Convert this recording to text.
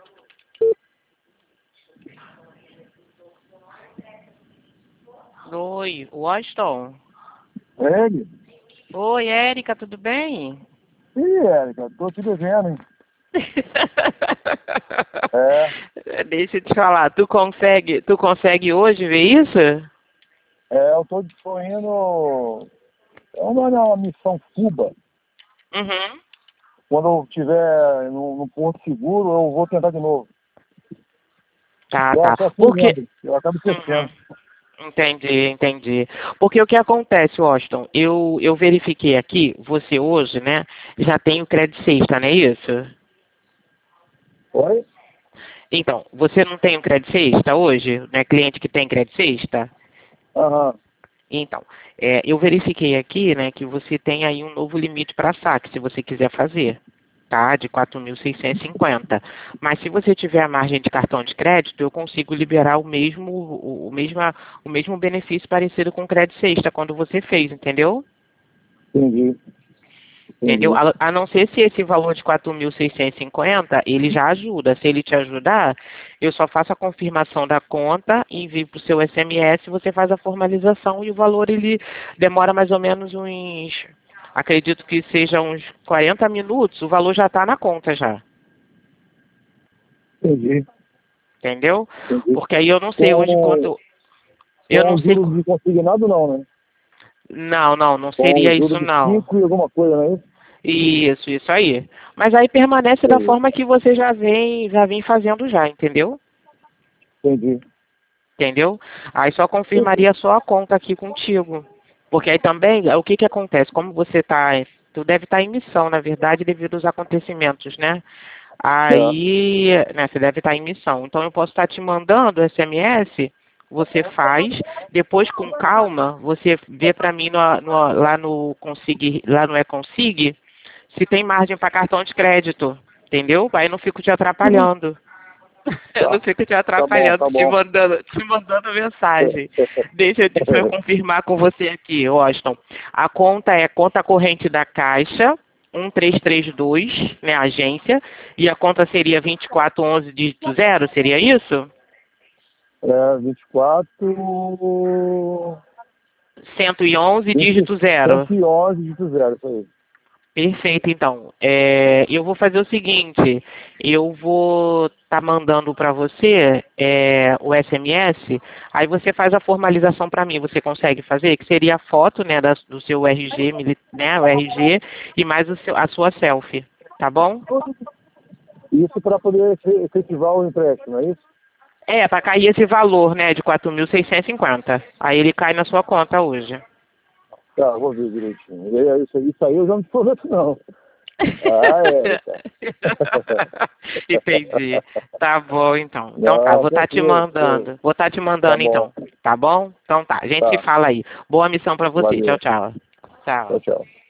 Oi, Washington. Ele? Oi, Érica, tudo bem? Ih, Érica, tô te devendo, hein? É, Deixa eu te falar, tu consegue hoje ver isso? tô indo. É uma missão Cuba. Uhum. Quando eu estiver no Porto Seguro, eu vou tentar de novo. Tá, Eu tá. só fui Porque. vendo, eu acabo Uhum. esquecendo. Entendi, entendi. Porque o que acontece, Washington? Eu verifiquei aqui, você hoje, né, já tem o Credit Sexta, não é isso? Oi? Então, você não tem o Credit Sexta hoje, né? Cliente que tem Credit Sexta? Aham, Então, eu verifiquei aqui, né, que você tem aí um novo limite para saque, se você quiser fazer, tá? De 4.650. Mas se você tiver a margem de cartão de crédito, eu consigo liberar o mesmo benefício parecido com o Credit Sexta quando você fez, entendeu? entendi, Entendeu? entendi. A não ser se esse valor de 4.650, ele já ajuda. Se ele te ajudar, eu só faço a confirmação da conta, envio para o seu SMS, você faz a formalização e o valor ele demora mais ou menos acredito que seja uns 40 minutos, o valor já está na conta já. Entendi, Entendeu? entendi. Porque aí eu não sei hoje Com, quanto. Eu com não o sei. juro de consignado não, né? Não, não, não Com o seria juro isso de não. 5 e alguma coisa, não é isso? Isso aí. Mas aí permanece da Entendi, forma que você já vem fazendo já, entendeu? entendi. Entendeu? Aí só confirmaria só a conta aqui contigo. Porque aí também, o que que acontece? Como tu deve estar em missão, na verdade, devido aos acontecimentos, né? É, Aí, né, você deve estar em missão. Então eu posso estar te mandando SMS, você faz, depois com calma, você vê para mim lá no Consig, lá no E-Consig, se tem margem para cartão de crédito, entendeu? Aí eu não fico te atrapalhando. Eu não tá. fico te Tá bom, atrapalhando, tá te bom. mandando, te mandando mensagem. Deixa eu confirmar com você aqui, Washington. A conta é conta corrente da Caixa, 1332, né, agência, e a conta seria 2411 dígito zero, seria isso? 24. 111 20, dígito zero. 111 de 0, isso aí. Perfeito, então. Eu vou fazer o seguinte, eu vou estar mandando para você o SMS, aí você faz a formalização para mim, você consegue fazer? Que seria a foto, né, do seu RG, né, o RG, e mais a sua selfie, tá bom? Isso para poder efetivar o empréstimo, é isso? Para cair esse valor, né, de 4.650. Aí ele cai na sua conta hoje. Tá, vou ver direitinho. E aí, isso aí eu já não prometo, não. Ah, é, cara. Entendi. Tá bom, então. Então tá, Não, vou estar te tranquilo. Pô, mandando. Vou estar te tá mandando bom. então. Tá bom? Então tá, a gente se Tá. fala aí. Boa missão pra você. Tchau, Valeu. tchau. Tchau, Tchau. tchau.